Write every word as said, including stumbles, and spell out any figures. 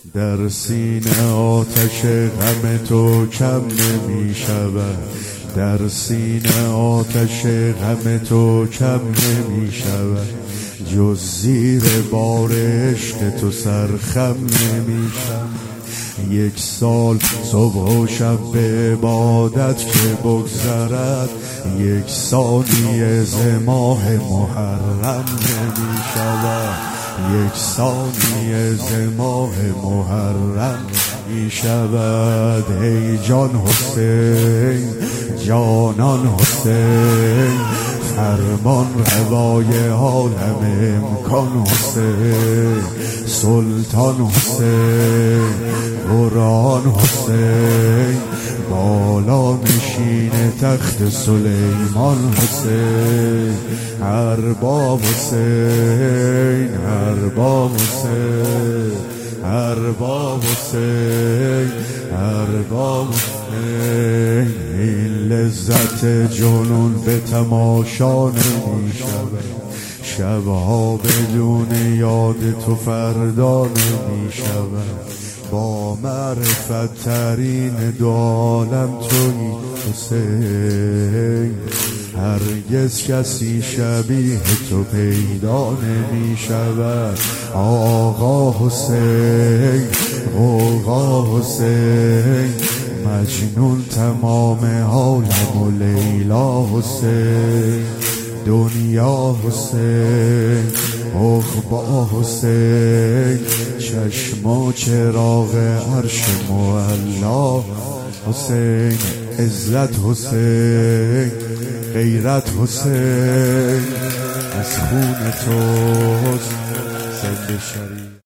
در سینه آتش غم تو کم نمی شود، در سینه آتش غم تو کم نمی شود، جز زیر بار عشق تو سرخم نمی شود. یک سال صبح و شب به عبادت که بگذرد، یک ثانیه ز ماه محرم نمی شود، یک ثانیه ز ماه محرم می شود. ای جان حسین، جانان حسین، فرمان روای عالم امکان حسین، سلطان حسین، قرآن حسین، بالا نشین تخت سلیمان حسین، ارباب حسین، ارباب حسین، ارباب حسین، ارباب حسین. این لذت جنون به تماشا نمی شود، شبها بدون یاد تو فردا نمی شود. با معرفت ترین دو عالم تویی حسین، هرگز کسی شبیه تو پیدا نمی شود. آقا حسین، غوغا حسین، مجنون تمام عالم و لیلا حسین، دنیا حسین، عقبا حسین، چشم و چراغ عرش معلا حسین، عزت حسین، غیرت حسین، از خون توست زنده شریف.